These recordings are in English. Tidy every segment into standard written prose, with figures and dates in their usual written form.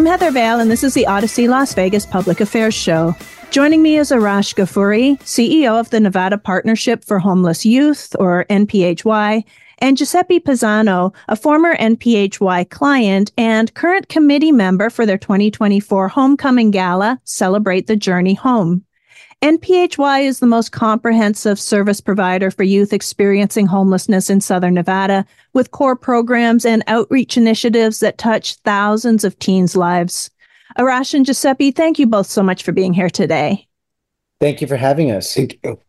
Heather Vale, and this is the Odyssey Las Vegas Public Affairs Show. Joining me is Arash Ghafouri, CEO of the Nevada Partnership for Homeless Youth, or NPHY, and Giuseppe Pisano, a former NPHY client and current committee member for their 2024 Homecoming Gala, Celebrate the Journey Home. NPHY is the most comprehensive service provider for youth experiencing homelessness in Southern Nevada, with core programs and outreach initiatives that touch thousands of teens' lives. Arash and Giuseppe, thank you both so much for being here today. Thank you for having us. Thank you.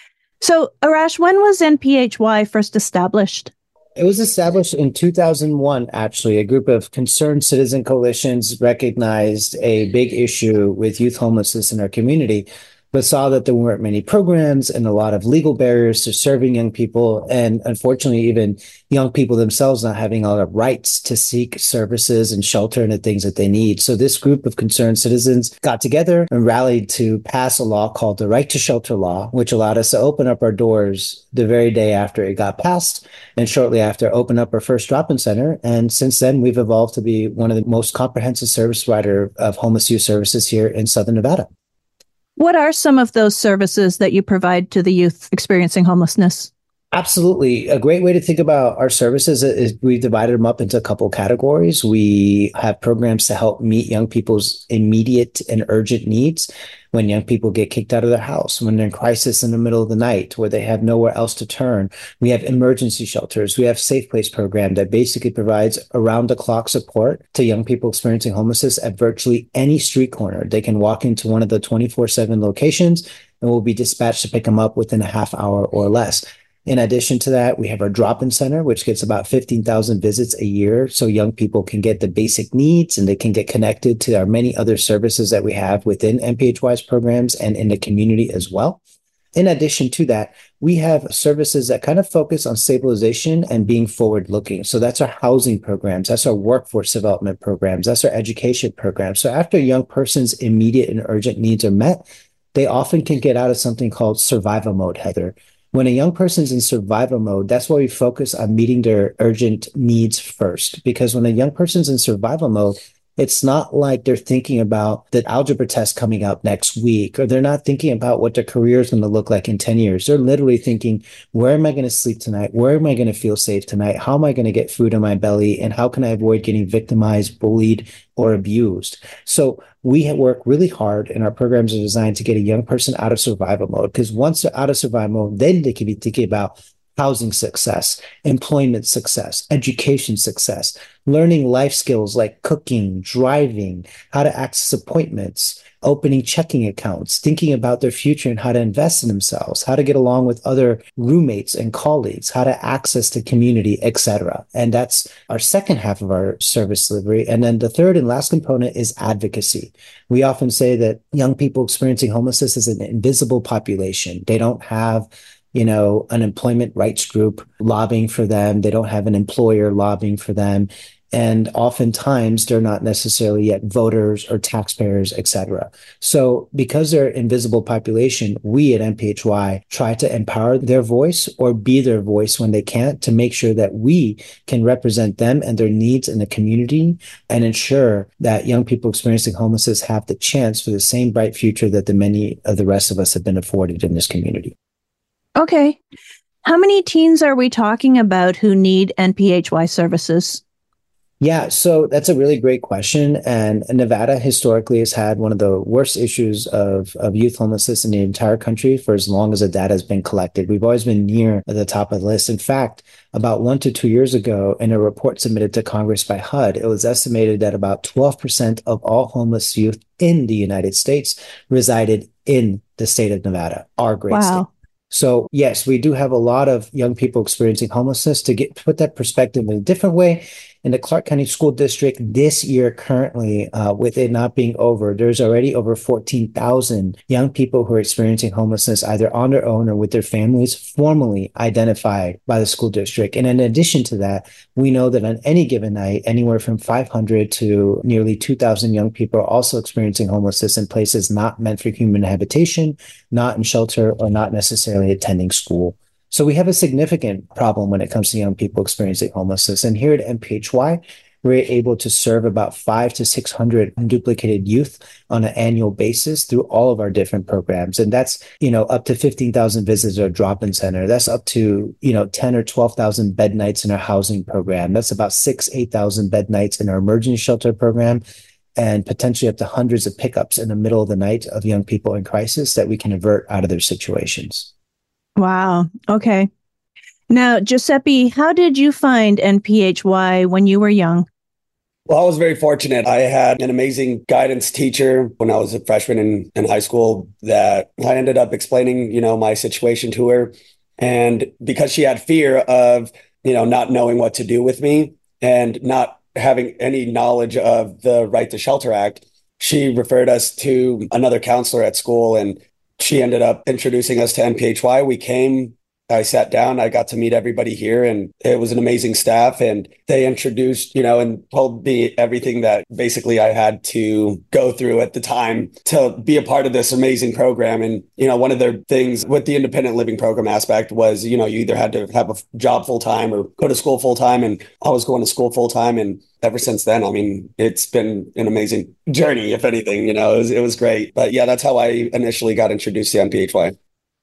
So, Arash, when was NPHY first established? It was established in 2001, actually. A group of concerned citizen coalitions recognized a big issue with youth homelessness in our community, but saw that there weren't many programs and a lot of legal barriers to serving young people. And unfortunately, even young people themselves not having a lot of rights to seek services and shelter and the things that they need. So this group of concerned citizens got together and rallied to pass a law called the Right to Shelter Law, which allowed us to open up our doors the very day after it got passed, and shortly after open up our first drop-in center. And since then, we've evolved to be one of the most comprehensive service provider of homeless youth services here in Southern Nevada. What are some of those services that you provide to the youth experiencing homelessness? Absolutely. A great way to think about our services is we've divided them up into a couple categories. We have programs to help meet young people's immediate and urgent needs when young people get kicked out of their house, when they're in crisis in the middle of the night, where they have nowhere else to turn. We have emergency shelters. We have Safe Place program that basically provides around-the-clock support to young people experiencing homelessness at virtually any street corner. They can walk into one of the 24/7 locations and will be dispatched to pick them up within a half hour or less. In addition to that, we have our drop-in center, which gets about 15,000 visits a year. So young people can get the basic needs and they can get connected to our many other services that we have within NPHY's programs and in the community as well. In addition to that, we have services that kind of focus on stabilization and being forward-looking. So that's our housing programs, that's our workforce development programs, that's our education programs. So after a young person's immediate and urgent needs are met, they often can get out of something called survival mode, Heather. When a young person's in survival mode, that's why we focus on meeting their urgent needs first. Because when a young person's in survival mode, it's not like they're thinking about the algebra test coming up next week, or they're not thinking about what their career is going to look like in 10 years. They're literally thinking, where am I going to sleep tonight? Where am I going to feel safe tonight? How am I going to get food in my belly? And how can I avoid getting victimized, bullied, or abused? So we work really hard, and our programs are designed to get a young person out of survival mode, because once they're out of survival mode, then they can be thinking about housing success, employment success, education success, learning life skills like cooking, driving, how to access appointments, opening checking accounts, thinking about their future and how to invest in themselves, how to get along with other roommates and colleagues, how to access the community, etc. And that's our second half of our service delivery. And then the third and last component is advocacy. We often say that young people experiencing homelessness is an invisible population. They don't have an employment rights group lobbying for them. They don't have an employer lobbying for them. And oftentimes they're not necessarily yet voters or taxpayers, etc. So because they're an invisible population, we at NPHY try to empower their voice or be their voice when they can't, to make sure that we can represent them and their needs in the community and ensure that young people experiencing homelessness have the chance for the same bright future that the many of the rest of us have been afforded in this community. Okay. How many teens are we talking about who need NPHY services? Yeah, so that's a really great question. And Nevada historically has had one of the worst issues of youth homelessness in the entire country for as long as the data has been collected. We've always been near the top of the list. In fact, about 1 to 2 years ago, in a report submitted to Congress by HUD, it was estimated that about 12% of all homeless youth in the United States resided in the state of Nevada, our great state. So yes, we do have a lot of young people experiencing homelessness. To put that perspective in a different way, in the Clark County School District this year, currently, with it not being over, there's already over 14,000 young people who are experiencing homelessness either on their own or with their families, formally identified by the school district. And in addition to that, we know that on any given night, anywhere from 500 to nearly 2,000 young people are also experiencing homelessness in places not meant for human habitation, not in shelter, or not necessarily attending school. So we have a significant problem when it comes to young people experiencing homelessness. And here at NPHY, we're able to serve about 500 to 600 unduplicated youth on an annual basis through all of our different programs. And that's, up to 15,000 visits at our drop-in center. That's up to, 10 or 12,000 bed nights in our housing program. That's about 8,000 bed nights in our emergency shelter program, and potentially up to hundreds of pickups in the middle of the night of young people in crisis that we can avert out of their situations. Wow. Okay. Now, Giuseppe, how did you find NPHY when you were young? Well, I was very fortunate. I had an amazing guidance teacher when I was a freshman in high school that I ended up explaining, my situation to her. And because she had fear of, not knowing what to do with me and not having any knowledge of the Right to Shelter Act, she referred us to another counselor at school, and she ended up introducing us to NPHY. We came, I sat down, I got to meet everybody here, and it was an amazing staff. And they introduced, and told me everything that basically I had to go through at the time to be a part of this amazing program. And, one of their things with the independent living program aspect was, you either had to have a job full time or go to school full time. And I was going to school full time. And ever since then, it's been an amazing journey, if anything, it was great. But yeah, that's how I initially got introduced to NPHY.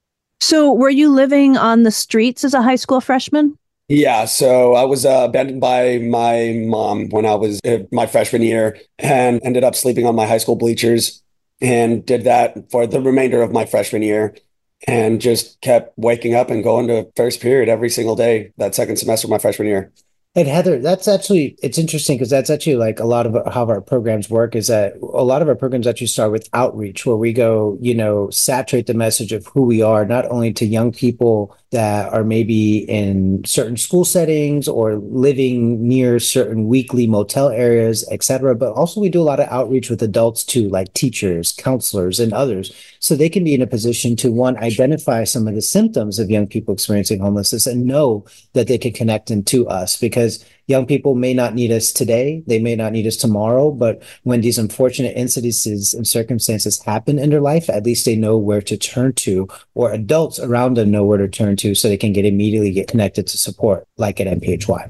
So were you living on the streets as a high school freshman? Yeah, so I was abandoned by my mom when I was my freshman year, and ended up sleeping on my high school bleachers, and did that for the remainder of my freshman year, and just kept waking up and going to first period every single day that second semester of my freshman year. And Heather, it's interesting because that's actually like a lot of how our programs work is that a lot of our programs actually start with outreach, where we go, saturate the message of who we are, not only to young people that are maybe in certain school settings or living near certain weekly motel areas, et cetera, but also we do a lot of outreach with adults too, like teachers, counselors, and others. So they can be in a position to, one, identify some of the symptoms of young people experiencing homelessness and know that they can connect into us, because young people may not need us today, they may not need us tomorrow, but when these unfortunate incidences and circumstances happen in their life, at least they know where to turn to, or adults around them know where to turn to, so they can immediately get connected to support, like at NPHY.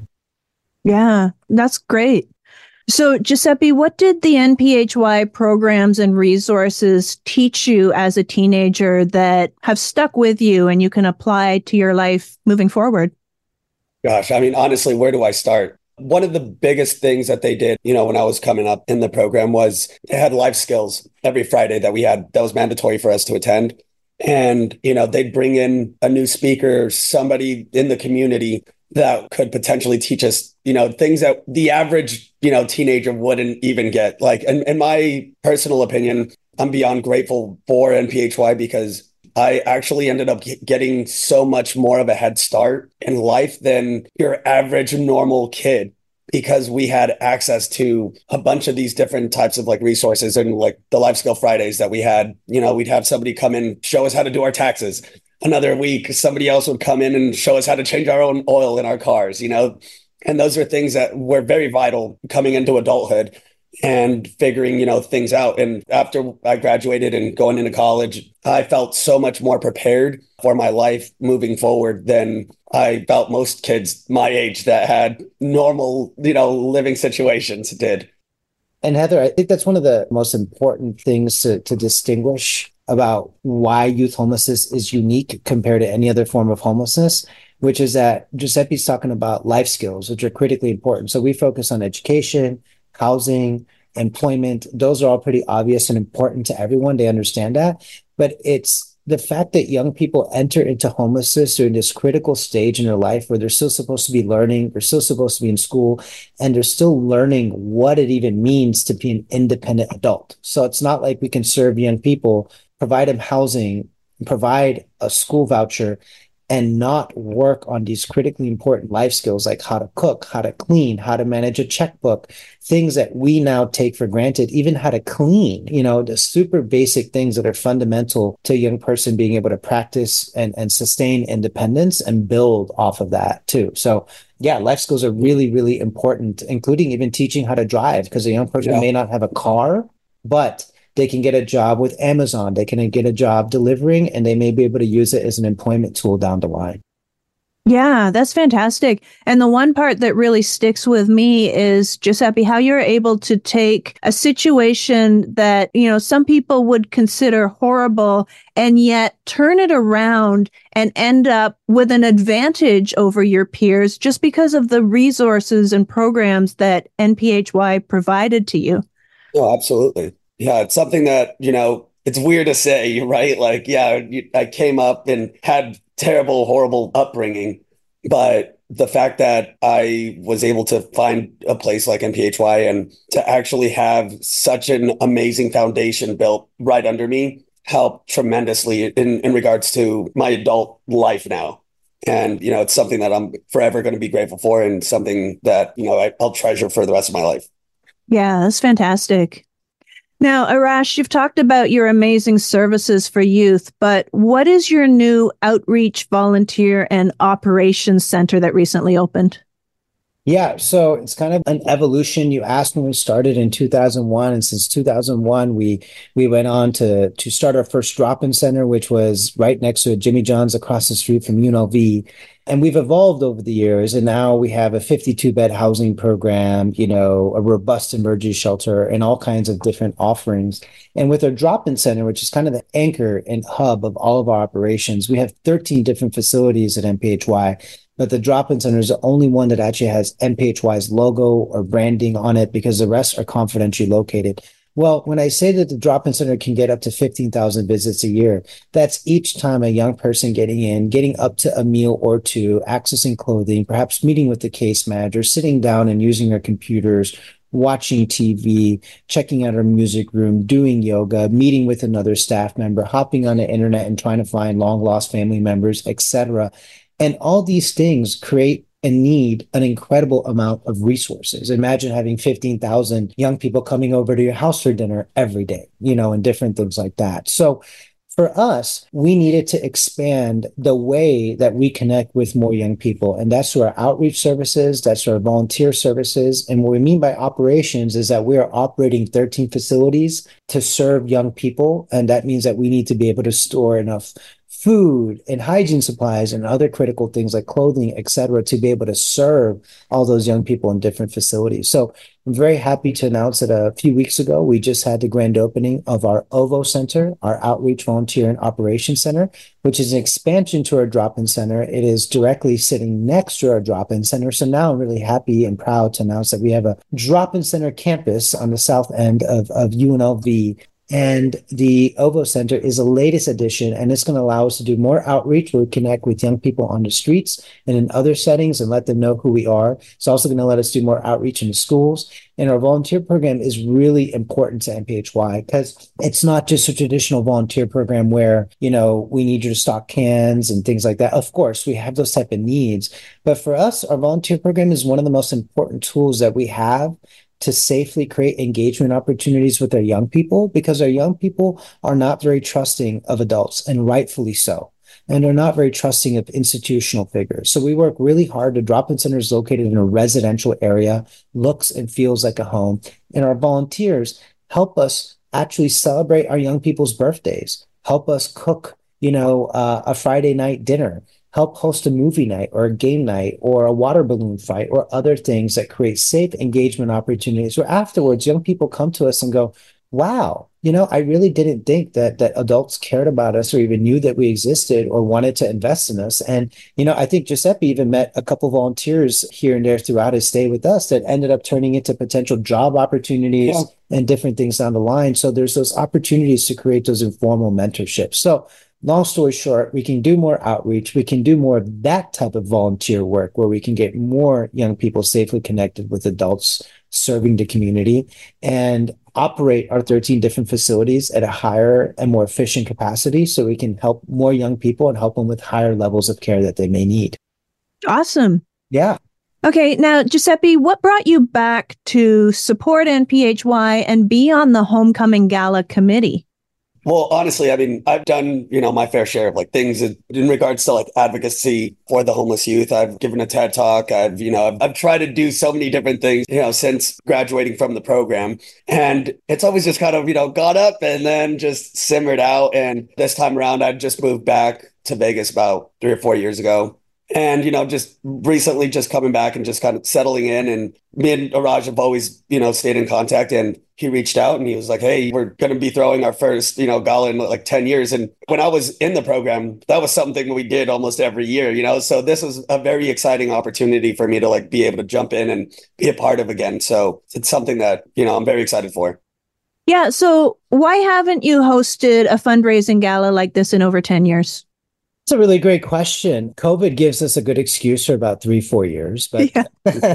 Yeah, that's great. So Giuseppe, what did the NPHY programs and resources teach you as a teenager that have stuck with you and you can apply to your life moving forward? Gosh, honestly, where do I start? One of the biggest things that they did, when I was coming up in the program was they had life skills every Friday that was mandatory for us to attend. And, they'd bring in a new speaker, somebody in the community that could potentially teach us, things that the average, teenager wouldn't even get. Like, in my personal opinion, I'm beyond grateful for NPHY because I actually ended up getting so much more of a head start in life than your average normal kid, because we had access to a bunch of these different types of resources, and like the Life Skill Fridays that we had, we'd have somebody come in, show us how to do our taxes. Another week, somebody else would come in and show us how to change our own oil in our cars, and those are things that were very vital coming into adulthood and figuring, things out. And after I graduated and going into college, I felt so much more prepared for my life moving forward than I felt most kids my age that had normal, living situations did. And Heather, I think that's one of the most important things to distinguish about why youth homelessness is unique compared to any other form of homelessness, which is that Giuseppe's talking about life skills, which are critically important. So we focus on education, housing, employment. Those are all pretty obvious and important to everyone. They understand that. But it's the fact that young people enter into homelessness during this critical stage in their life where they're still supposed to be learning, they're still supposed to be in school, and they're still learning what it even means to be an independent adult. So it's not like we can serve young people, provide them housing, provide a school voucher, and not work on these critically important life skills like how to cook, how to clean, how to manage a checkbook, things that we now take for granted, even how to clean, the super basic things that are fundamental to a young person being able to practice and sustain independence and build off of that too. So yeah, life skills are really, really important, including even teaching how to drive, because a young person may not have a car, but they can get a job with Amazon. They can get a job delivering, and they may be able to use it as an employment tool down the line. Yeah, that's fantastic. And the one part that really sticks with me is, Giuseppe, how you're able to take a situation that, some people would consider horrible and yet turn it around and end up with an advantage over your peers just because of the resources and programs that NPHY provided to you. Oh, absolutely. Yeah, it's something that, it's weird to say, right? Like, yeah, I came up and had terrible, horrible upbringing, but the fact that I was able to find a place like NPHY and to actually have such an amazing foundation built right under me helped tremendously in regards to my adult life now. And, it's something that I'm forever going to be grateful for and something that, I'll treasure for the rest of my life. Yeah, that's fantastic. Now, Arash, you've talked about your amazing services for youth, but what is your new outreach, volunteer, and operations center that recently opened? Yeah, so it's kind of an evolution. You asked when we started in 2001, and since 2001, we went on to start our first drop-in center, which was right next to Jimmy John's across the street from UNLV. And we've evolved over the years, and now we have a 52-bed housing program, a robust emergency shelter, and all kinds of different offerings. And with our drop-in center, which is kind of the anchor and hub of all of our operations, we have 13 different facilities at NPHY. But the drop-in center is the only one that actually has NPHY's logo or branding on it because the rest are confidentially located. Well, when I say that the drop-in center can get up to 15,000 visits a year, that's each time a young person getting in, getting up to a meal or two, accessing clothing, perhaps meeting with the case manager, sitting down and using their computers, watching TV, checking out our music room, doing yoga, meeting with another staff member, hopping on the internet and trying to find long lost family members, etc. And all these things create and need an incredible amount of resources. Imagine having 15,000 young people coming over to your house for dinner every day, and different things like that. So for us, we needed to expand the way that we connect with more young people. And that's through our outreach services, that's through our volunteer services. And what we mean by operations is that we are operating 13 facilities to serve young people. And that means that we need to be able to store enough food and hygiene supplies and other critical things like clothing, et cetera, to be able to serve all those young people in different facilities. So I'm very happy to announce that a few weeks ago, we just had the grand opening of our OVO Center, our Outreach, Volunteer, and Operations Center, which is an expansion to our drop-in center. It is directly sitting next to our drop-in center. So now I'm really happy and proud to announce that we have a drop-in center campus on the south end of UNLV. And the OVO Center is the latest addition, and it's going to allow us to do more outreach where we connect with young people on the streets and in other settings and let them know who we are. It's also going to let us do more outreach in the schools. And our volunteer program is really important to NPHY because it's not just a traditional volunteer program where, we need you to stock cans and things like that. Of course, we have those type of needs. But for us, our volunteer program is one of the most important tools that we have to safely create engagement opportunities with our young people, because our young people are not very trusting of adults, and rightfully so. And are not very trusting of institutional figures. So we work really hard. The drop-in center is located in a residential area, looks and feels like a home. And our volunteers help us actually celebrate our young people's birthdays, help us cook, a Friday night dinner, help host a movie night or a game night or a water balloon fight or other things that create safe engagement opportunities where afterwards young people come to us and go, wow, I really didn't think that adults cared about us or even knew that we existed or wanted to invest in us. And, I think Giuseppe even met a couple volunteers here and there throughout his stay with us that ended up turning into potential job opportunities and different things down the line. So there's those opportunities to create those informal mentorships. So long story short, we can do more outreach. We can do more of that type of volunteer work where we can get more young people safely connected with adults serving the community and operate our 13 different facilities at a higher and more efficient capacity so we can help more young people and help them with higher levels of care that they may need. Awesome. Yeah. Okay. Now, Giuseppe, what brought you back to support NPHY and be on the Homecoming Gala committee? Well, honestly, I've done, my fair share of things in regards to advocacy for the homeless youth. I've given a TED talk. I've tried to do so many different things, since graduating from the program. And it's always just kind of, got up and then just simmered out. And this time around, I just moved back to Vegas about 3 or 4 years ago. And, just recently just coming back and just kind of settling in. And me and Araj have always, stayed in contact. And he reached out and he was like, hey, we're going to be throwing our first, gala in like 10 years. And when I was in the program, that was something we did almost every year, So this was a very exciting opportunity for me to like be able to jump in and be a part of again. So it's something that, I'm very excited for. Yeah. So why haven't you hosted a fundraising gala like this in over 10 years? It's a really great question. COVID gives us a good excuse for about 3-4 years. But Yeah.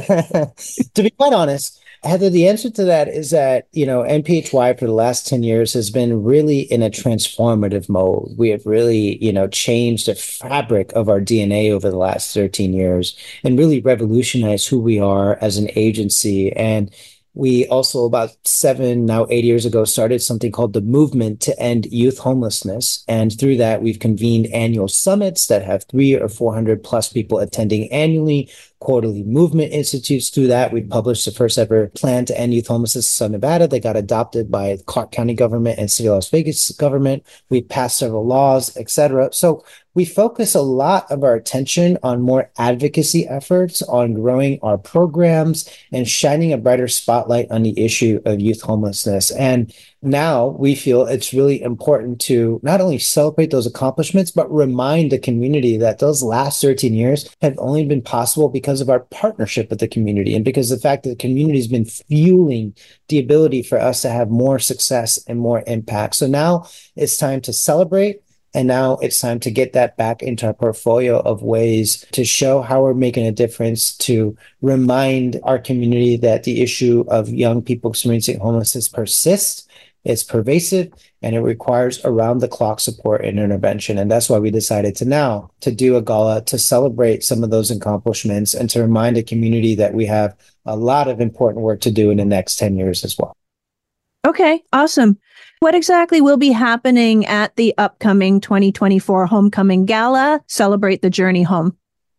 to be quite honest, Heather, the answer to that is that, NPHY for the last 10 years has been really in a transformative mode. We have really, changed the fabric of our DNA over the last 13 years and really revolutionized who we are as an agency. And we also, about 7, now 8 years ago, started something called the Movement to End Youth Homelessness. And through that, we've convened annual summits that have 300 or 400 plus people attending annually, quarterly movement institutes. Through that, we published the first ever plan to end youth homelessness in Southern Nevada that got adopted by Clark County government and City of Las Vegas government. We passed several laws, etc. So we focus a lot of our attention on more advocacy efforts, on growing our programs and shining a brighter spotlight on the issue of youth homelessness. And now we feel it's really important to not only celebrate those accomplishments, but remind the community that those last 13 years have only been possible because of our partnership with the community and because of the fact that the community has been fueling the ability for us to have more success and more impact. So now it's time to celebrate. And now it's time to get that back into our portfolio of ways to show how we're making a difference, to remind our community that the issue of young people experiencing homelessness persists, it's pervasive, and it requires around-the-clock support and intervention. And that's why we decided to do a gala to celebrate some of those accomplishments and to remind the community that we have a lot of important work to do in the next 10 years as well. Okay, awesome. What exactly will be happening at the upcoming 2024 Homecoming Gala, Celebrate the Journey Home?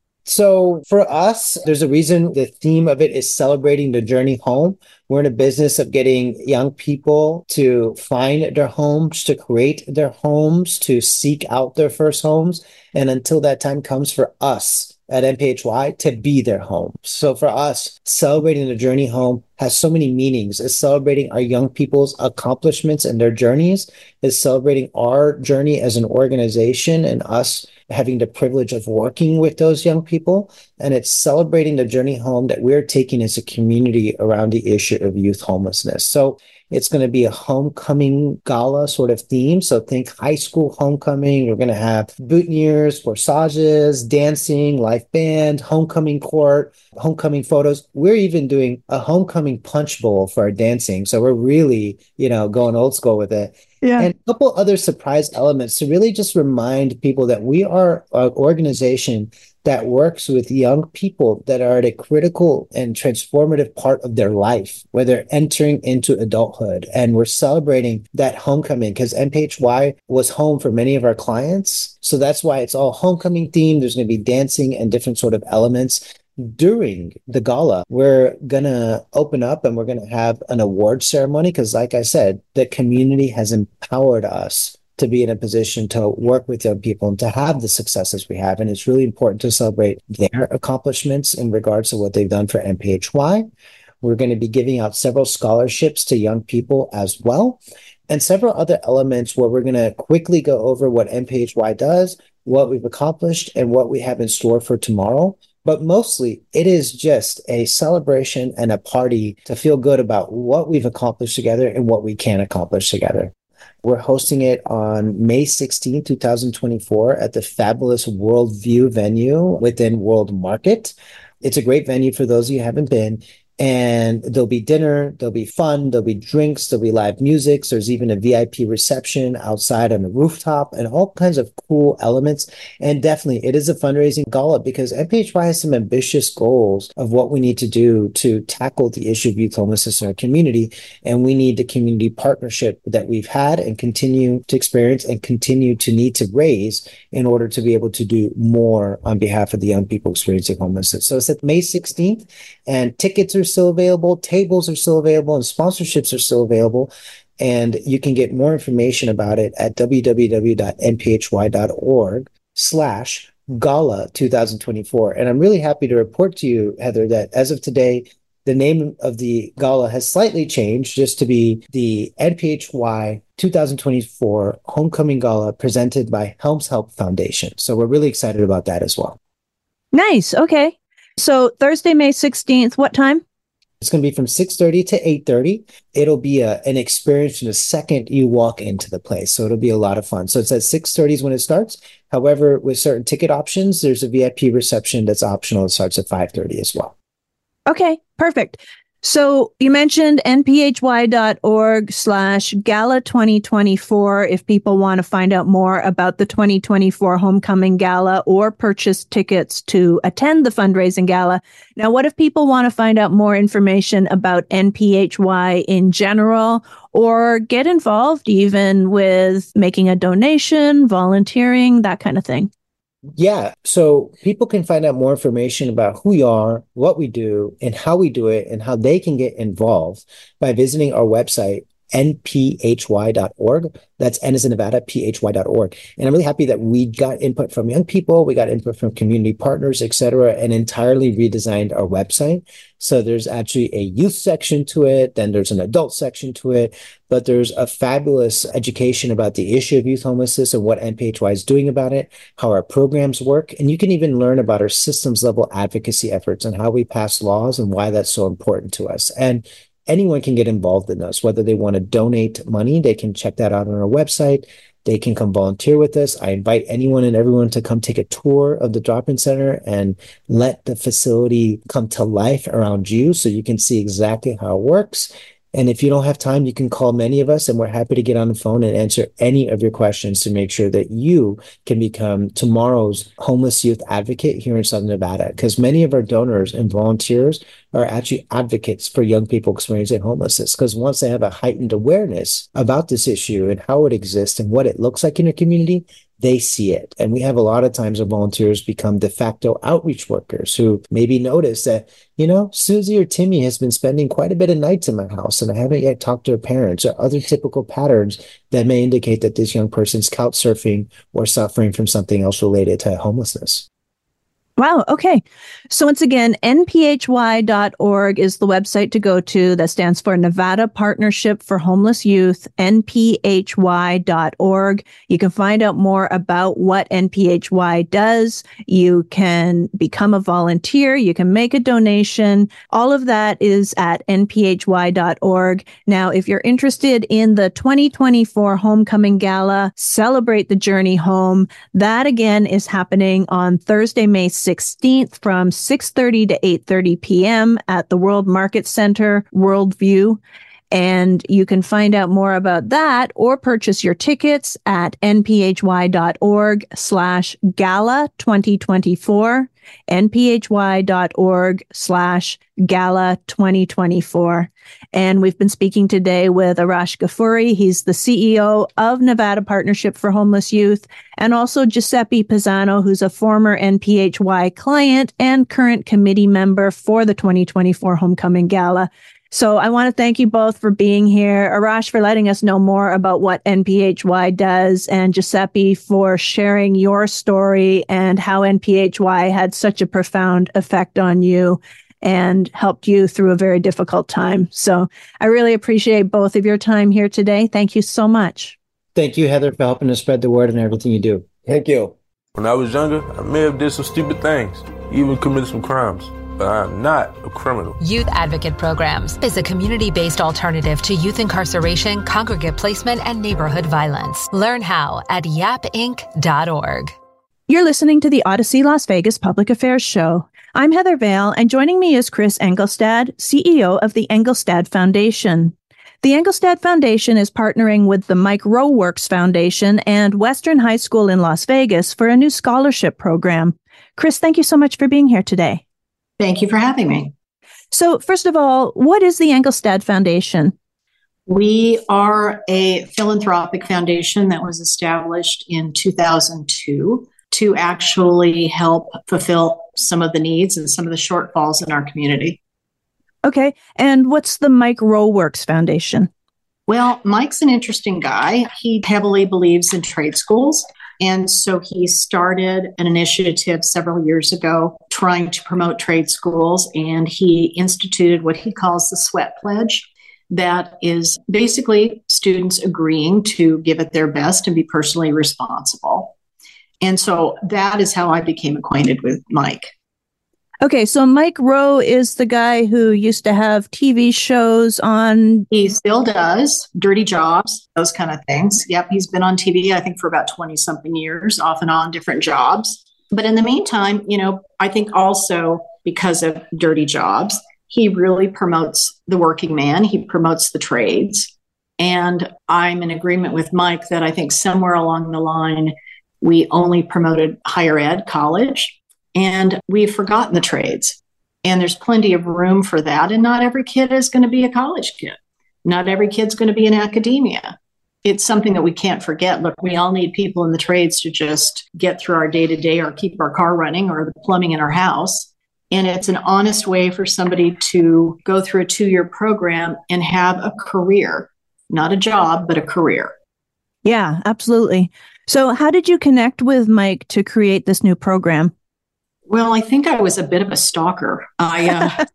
So for us, there's a reason the theme of it is celebrating the journey home. We're in a business of getting young people to find their homes, to create their homes, to seek out their first homes. And until that time comes for us at NPHY to be their home. So for us, celebrating the journey home has so many meanings. It's celebrating our young people's accomplishments and their journeys. It's celebrating our journey as an organization and us having the privilege of working with those young people. And it's celebrating the journey home that we're taking as a community around the issue of youth homelessness. So it's going to be a homecoming gala sort of theme. So think high school homecoming. We're going to have boutonnieres, corsages, dancing, live band, homecoming court, homecoming photos. We're even doing a homecoming punch bowl for our dancing. So we're really, going old school with it. Yeah. And a couple other surprise elements to really just remind people that we are an organization that works with young people that are at a critical and transformative part of their life, where they're entering into adulthood. And we're celebrating that homecoming because NPHY was home for many of our clients. So that's why it's all homecoming themed. There's going to be dancing and different sort of elements. During the gala, we're going to open up and we're going to have an award ceremony because, like I said, the community has empowered us to be in a position to work with young people and to have the successes we have. And it's really important to celebrate their accomplishments in regards to what they've done for NPHY. We're going to be giving out several scholarships to young people as well, and several other elements where we're going to quickly go over what NPHY does, what we've accomplished, and what we have in store for tomorrow. But mostly, it is just a celebration and a party to feel good about what we've accomplished together and what we can accomplish together. We're hosting it on May 16, 2024 at the fabulous Worldview venue within World Market. It's a great venue for those of you who haven't been. And there'll be dinner, there'll be fun, there'll be drinks, there'll be live music. There's even a VIP reception outside on the rooftop and all kinds of cool elements. And definitely it is a fundraising gala because NPHY has some ambitious goals of what we need to do to tackle the issue of youth homelessness in our community. And we need the community partnership that we've had and continue to experience and continue to need to raise in order to be able to do more on behalf of the young people experiencing homelessness. So it's at May 16th and tickets are still available, tables are still available, and sponsorships are still available. And you can get more information about it at www.nphy.org/homecoming Gala 2024. And I'm really happy to report to you, Heather, that as of today, the name of the gala has slightly changed just to be the NPHY 2024 Homecoming Gala presented by Helms Help Foundation. So we're really excited about that as well. Nice. Okay. So Thursday, May 16th, what time? It's going to be from 6:30 to 8:30. It'll be an experience from the second you walk into the place. So it'll be a lot of fun. So it's at 6:30 is when it starts. However, with certain ticket options, there's a VIP reception that's optional. It starts at 5:30 as well. Okay, perfect. So you mentioned nphy.org/gala 2024 if people want to find out more about the 2024 Homecoming Gala or purchase tickets to attend the fundraising gala. Now, what if people want to find out more information about NPHY in general or get involved even with making a donation, volunteering, that kind of thing? Yeah. So people can find out more information about who we are, what we do, and how we do it, and how they can get involved by visiting our website, nphy.org. That's N as in Nevada, phy.org. And I'm really happy that we got input from young people, we got input from community partners, et cetera, and entirely redesigned our website. So there's actually a youth section to it, then there's an adult section to it, but there's a fabulous education about the issue of youth homelessness and what NPHY is doing about it, how our programs work, and you can even learn about our systems level advocacy efforts and how we pass laws and why that's so important to us. And anyone can get involved in this, whether they want to donate money, they can check that out on our website. They can come volunteer with us. I invite anyone and everyone to come take a tour of the drop-in center and let the facility come to life around you so you can see exactly how it works. And if you don't have time, you can call many of us and we're happy to get on the phone and answer any of your questions to make sure that you can become tomorrow's homeless youth advocate here in Southern Nevada. Because many of our donors and volunteers are actually advocates for young people experiencing homelessness. Because once they have a heightened awareness about this issue and how it exists and what it looks like in a community, they see it. And we have a lot of times our volunteers become de facto outreach workers who maybe notice that, Susie or Timmy has been spending quite a bit of nights in my house and I haven't yet talked to her parents, or other typical patterns that may indicate that this young person's couch surfing or suffering from something else related to homelessness. Wow. Okay. So once again, nphy.org is the website to go to. That stands for Nevada Partnership for Homeless Youth, nphy.org. You can find out more about what NPHY does. You can become a volunteer. You can make a donation. All of that is at nphy.org. Now, if you're interested in the 2024 Homecoming Gala, Celebrate the Journey Home, that again is happening on Thursday, May 16th from 6:30 to 8:30 p.m. at the World Market Center, Worldview. And you can find out more about that or purchase your tickets at nphy.org/gala 2024, nphy.org/gala 2024. And we've been speaking today with Arash Ghafouri. He's the CEO of Nevada Partnership for Homeless Youth, and also Giuseppe Pisano, who's a former NPHY client and current committee member for the 2024 Homecoming Gala. So I want to thank you both for being here. Arash, for letting us know more about what NPHY does, and Giuseppe for sharing your story and how NPHY had such a profound effect on you and helped you through a very difficult time. So I really appreciate both of your time here today. Thank you so much. Thank you, Heather, for helping us spread the word and everything you do. Thank you. When I was younger, I may have did some stupid things, even committed some crimes. But I'm not a criminal. Youth Advocate Programs is a community-based alternative to youth incarceration, congregate placement, and neighborhood violence. Learn how at yapinc.org. You're listening to the Odyssey Las Vegas Public Affairs Show. I'm Heather Vale, and joining me is Chris Engelstad, CEO of the Engelstad Foundation. The Engelstad Foundation is partnering with the Mike Rowe Works Foundation and Western High School in Las Vegas for a new scholarship program. Chris, thank you so much for being here today. Thank you for having me. So, first of all, what is the Engelstad Foundation? We are a philanthropic foundation that was established in 2002 to actually help fulfill some of the needs and some of the shortfalls in our community. Okay. And what's the Mike Rowe Works Foundation? Well, Mike's an interesting guy. He heavily believes in trade schools. And so he started an initiative several years ago trying to promote trade schools, and he instituted what he calls the Sweat Pledge. That is basically students agreeing to give it their best and be personally responsible. And so that is how I became acquainted with Mike. Okay, so Mike Rowe is the guy who used to have TV shows on. He still does. Dirty Jobs, those kind of things. Yep, he's been on TV, I think, for about 20-something years, off and on, different jobs. But in the meantime, I think also because of Dirty Jobs, he really promotes the working man. He promotes the trades. And I'm in agreement with Mike that I think somewhere along the line, we only promoted higher ed, college, and we've forgotten the trades. And there's plenty of room for that. And not every kid is going to be a college kid. Not every kid's going to be in academia. It's something that we can't forget. Look, we all need people in the trades to just get through our day-to-day or keep our car running or the plumbing in our house. And it's an honest way for somebody to go through a 2-year program and have a career, not a job, but a career. Yeah, absolutely. So how did you connect with Mike to create this new program? Well, I think I was a bit of a stalker. I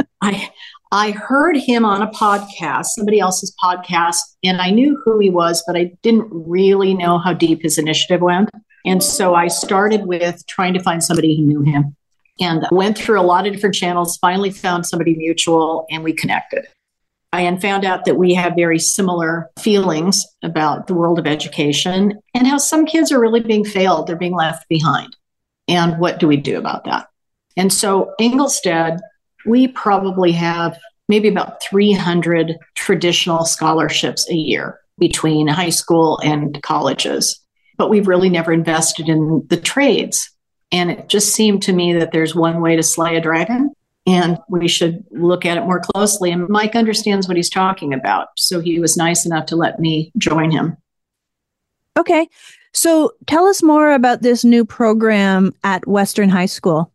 heard him on a podcast, somebody else's podcast, and I knew who he was, but I didn't really know how deep his initiative went. And so I started with trying to find somebody who knew him. And went through a lot of different channels, finally found somebody mutual, and we connected. And found out that we have very similar feelings about the world of education and how some kids are really being failed. They're being left behind. And what do we do about that? And so Inglestead, we probably have maybe about 300 traditional scholarships a year between high school and colleges. But we've really never invested in the trades. And it just seemed to me that there's one way to slay a dragon, and we should look at it more closely. And Mike understands what he's talking about. So he was nice enough to let me join him. Okay. So tell us more about this new program at Western High School.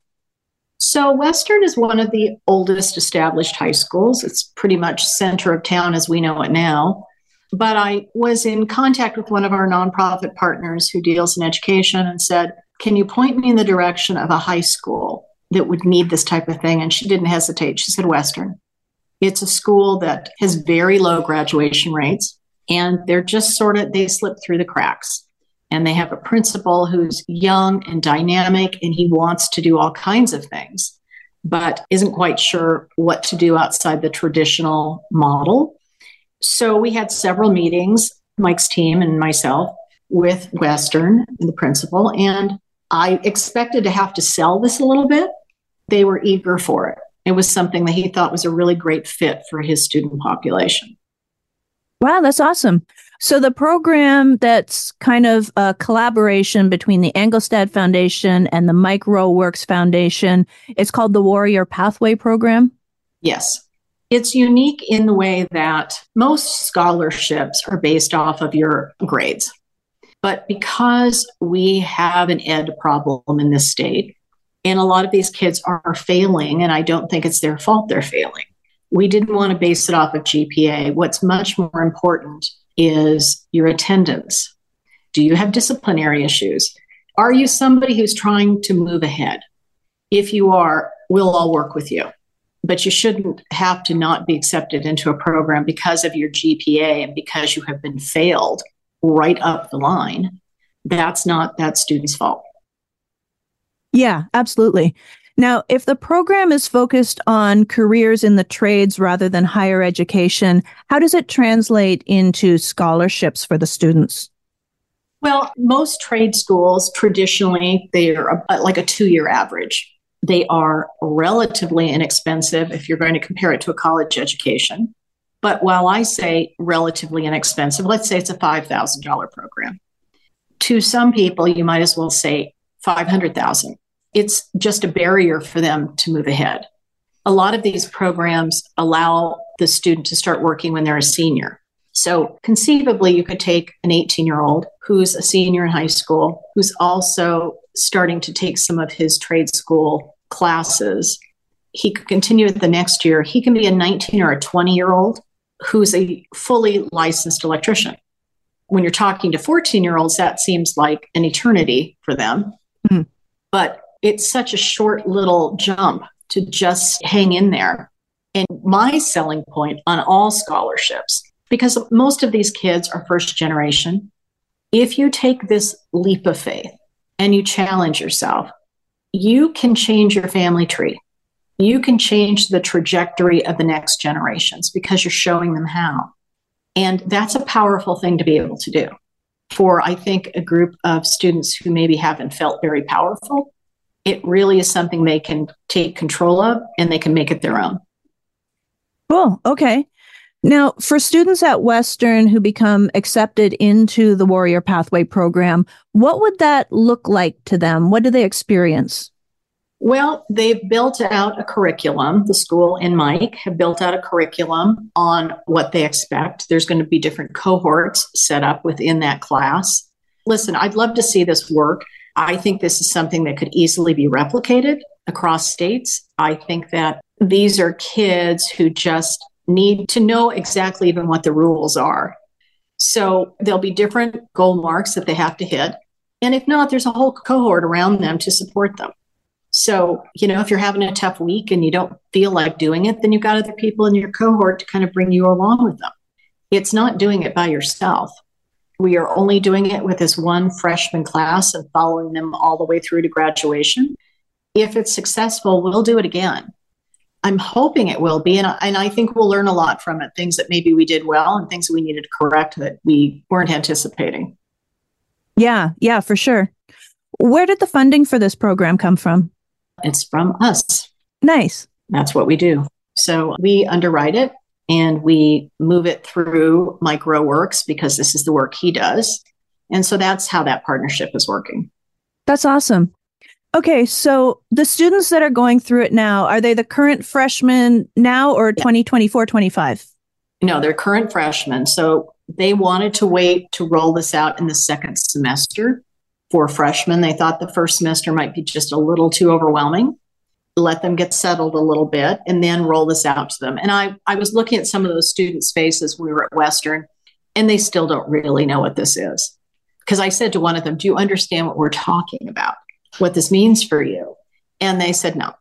So Western is one of the oldest established high schools. It's pretty much center of town as we know it now. But I was in contact with one of our nonprofit partners who deals in education and said, can you point me in the direction of a high school that would need this type of thing? And she didn't hesitate. She said, Western. It's a school that has very low graduation rates, and they're just they slip through the cracks. And they have a principal who's young and dynamic, and he wants to do all kinds of things, but isn't quite sure what to do outside the traditional model. So we had several meetings, Mike's team and myself, with Western and the principal, and I expected to have to sell this a little bit. They were eager for it. It was something that he thought was a really great fit for his student population. Wow, that's awesome. So the program that's kind of a collaboration between the Engelstad Foundation and the Mike Rowe Works Foundation, it's called the Warrior Pathway Program? Yes. It's unique in the way that most scholarships are based off of your grades. But because we have an ed problem in this state, and a lot of these kids are failing, and I don't think it's their fault they're failing, we didn't want to base it off of GPA. What's much more important is your attendance. Do you have disciplinary issues? Are you somebody who's trying to move ahead? If you are, we'll all work with you. But you shouldn't have to not be accepted into a program because of your GPA and because you have been failed right up the line. That's not that student's fault. Yeah, absolutely. Now, if the program is focused on careers in the trades rather than higher education, how does it translate into scholarships for the students? Well, most trade schools, traditionally, they are like a 2-year average. They are relatively inexpensive if you're going to compare it to a college education. But while I say relatively inexpensive, let's say it's a $5,000 program. To some people, you might as well say $500,000. It's just a barrier for them to move ahead. A lot of these programs allow the student to start working when they're a senior. So conceivably, you could take an 18-year-old who's a senior in high school, who's also starting to take some of his trade school classes. He could continue it the next year. He can be a 19 or a 20-year-old who's a fully licensed electrician. when you're talking to 14-year-olds, that seems like an eternity for them. Mm-hmm. But it's such a short little jump to just hang in there. And my selling point on all scholarships, because most of these kids are first generation, if you take this leap of faith and you challenge yourself, you can change your family tree. You can change the trajectory of the next generations because you're showing them how. And that's a powerful thing to be able to do for, I think, a group of students who maybe haven't felt very powerful. It really is something they can take control of and they can make it their own. Cool. Okay. Now, for students at Western who become accepted into the Warrior Pathway program, what would that look like to them? What do they experience? Well, they've built out a curriculum. The school and Mike have built out a curriculum on what they expect. There's going to be different cohorts set up within that class. Listen, I'd love to see this work. I think this is something that could easily be replicated across states. I think that these are kids who just need to know exactly even what the rules are. So there'll be different goal marks that they have to hit. And if not, there's a whole cohort around them to support them. So, if you're having a tough week and you don't feel like doing it, then you've got other people in your cohort to kind of bring you along with them. It's not doing it by yourself. We are only doing it with this one freshman class and following them all the way through to graduation. If it's successful, we'll do it again. I'm hoping it will be, and I think we'll learn a lot from it, things that maybe we did well and things we needed to correct that we weren't anticipating. Yeah, for sure. Where did the funding for this program come from? It's from us. Nice. That's what we do. So we underwrite it and we move it through Mike Roweworks because this is the work he does. And so that's how that partnership is working. That's awesome. Okay, so the students that are going through it now, are they the current freshmen now or 2024-25? No, they're current freshmen. So they wanted to wait to roll this out in the second semester for freshmen. They thought the first semester might be just a little too overwhelming. Let them get settled a little bit and then roll this out to them. And I was looking at some of those students' faces when we were at Western, and they still don't really know what this is. Because I said to one of them, do you understand what we're talking about? What this means for you? And they said no.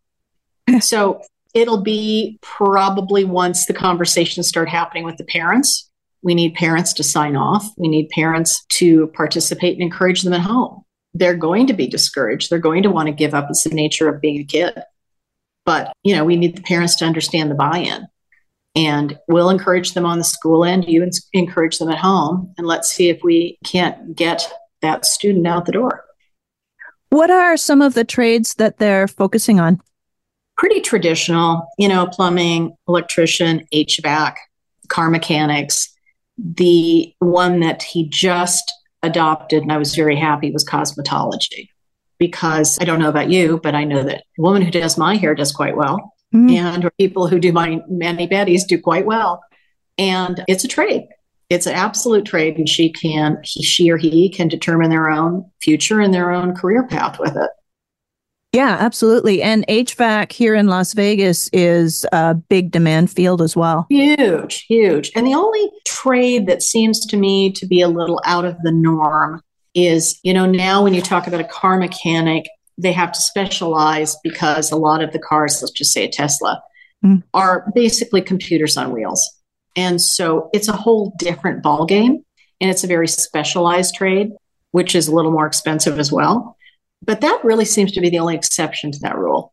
So it'll be probably once the conversations start happening with the parents. We need parents to sign off. We need parents to participate and encourage them at home. They're going to be discouraged. They're going to want to give up. It's the nature of being a kid. But, we need the parents to understand the buy-in. And we'll encourage them on the school end. You encourage them at home. And let's see if we can't get that student out the door. What are some of the trades that they're focusing on? Pretty traditional, plumbing, electrician, HVAC, car mechanics. The one that he just adopted, and I was very happy, was cosmetology. Because I don't know about you, but I know that a woman who does my hair does quite well. Mm-hmm. And people who do my mani-pedis do quite well. And it's a trade. It's an absolute trade, and she or he can determine their own future and their own career path with it. Yeah, absolutely. And HVAC here in Las Vegas is a big demand field as well. Huge, huge. And the only trade that seems to me to be a little out of the norm is, now when you talk about a car mechanic, they have to specialize because a lot of the cars, let's just say a Tesla, are basically computers on wheels. And so it's a whole different ballgame, and it's a very specialized trade, which is a little more expensive as well. But that really seems to be the only exception to that rule.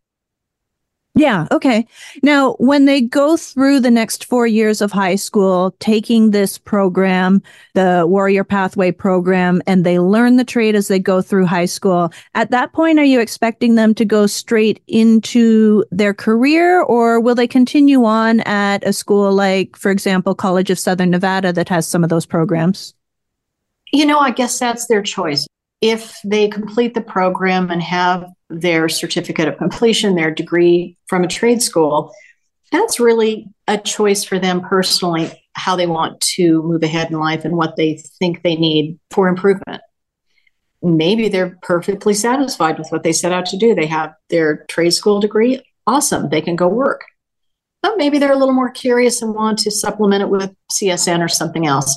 Yeah. Okay. Now, when they go through the next 4 years of high school, taking this program, the Warrior Pathway program, and they learn the trade as they go through high school, at that point, are you expecting them to go straight into their career, or will they continue on at a school like, for example, College of Southern Nevada that has some of those programs? I guess that's their choice. If they complete the program and have their certificate of completion, their degree from a trade school, that's really a choice for them personally, how they want to move ahead in life and what they think they need for improvement. Maybe they're perfectly satisfied with what they set out to do. They have their trade school degree. Awesome. They can go work. But maybe they're a little more curious and want to supplement it with CSN or something else.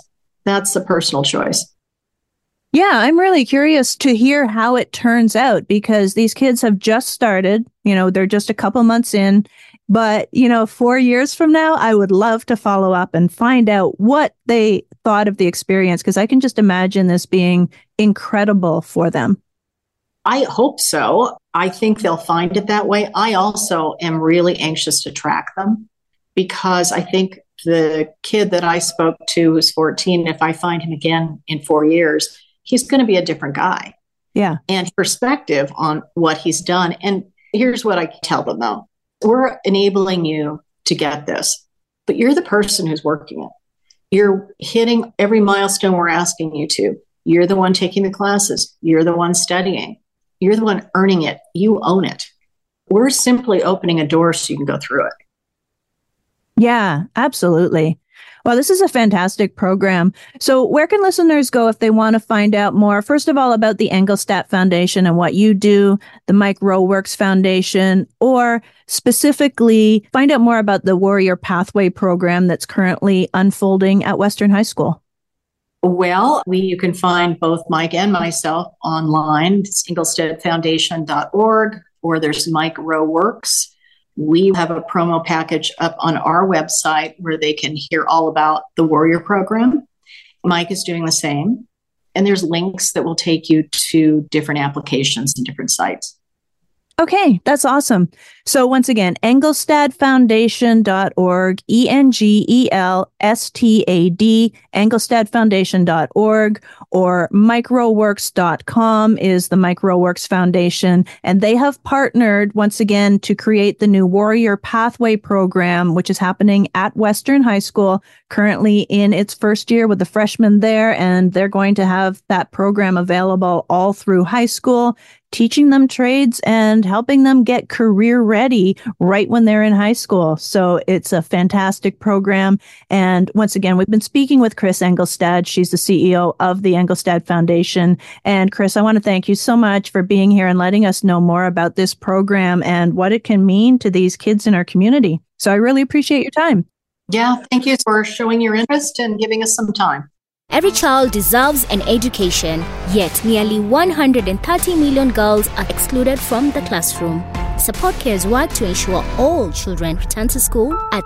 That's a personal choice. Yeah, I'm really curious to hear how it turns out because these kids have just started, they're just a couple months in, but 4 years from now, I would love to follow up and find out what they thought of the experience because I can just imagine this being incredible for them. I hope so. I think they'll find it that way. I also am really anxious to track them because I think the kid that I spoke to who's 14, if I find him again in 4 years, he's going to be a different guy. Yeah. And perspective on what he's done. And here's what I tell them though. We're enabling you to get this, but you're the person who's working it. You're hitting every milestone we're asking you to. You're the one taking the classes. You're the one studying. You're the one earning it. You own it. We're simply opening a door so you can go through it. Yeah, absolutely. Well, this is a fantastic program. So where can listeners go if they want to find out more, first of all, about the Engelstad Foundation and what you do, the Mike Rowe Works Foundation, or specifically find out more about the Warrior Pathway program that's currently unfolding at Western High School? Well, you can find both Mike and myself online. It's engelstadfoundation.org, or there's Mike Rowe Works. We have a promo package up on our website where they can hear all about the Warrior program. Mike is doing the same. And there's links that will take you to different applications and different sites. Okay, that's awesome. So once again, engelstadfoundation.org, ENGELSTAD, engelstadfoundation.org, or mikeroweworks.com is the Mike Rowe Works Foundation. And they have partnered once again to create the new Warrior Pathway program, which is happening at Western High School, currently in its first year with the freshmen there. And they're going to have that program available all through high school, teaching them trades and helping them get career ready right when they're in high school. So it's a fantastic program. And once again, we've been speaking with Chris Engelstad. She's the CEO of the Engelstad Foundation. And Chris, I want to thank you so much for being here and letting us know more about this program and what it can mean to these kids in our community. So I really appreciate your time. Yeah, thank you for showing your interest and giving us some time. Every child deserves an education, yet nearly 130 million girls are excluded from the classroom. Support Care's work to ensure all children return to school at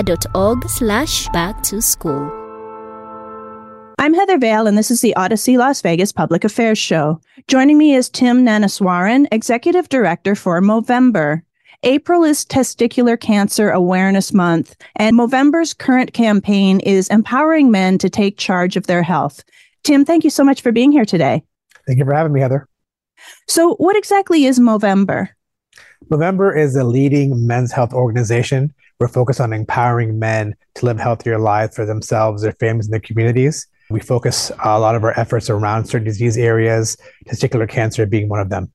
care.org/back-to-school. I'm Heather Vale, and this is the Odyssey Las Vegas Public Affairs Show. Joining me is Tim Nanaswaran, Executive Director for Movember. April is Testicular Cancer Awareness Month, and Movember's current campaign is empowering men to take charge of their health. Tim, thank you so much for being here today. Thank you for having me, Heather. So what exactly is Movember? Movember is a leading men's health organization. We're focused on empowering men to live healthier lives for themselves, their families, and their communities. We focus a lot of our efforts around certain disease areas, testicular cancer being one of them.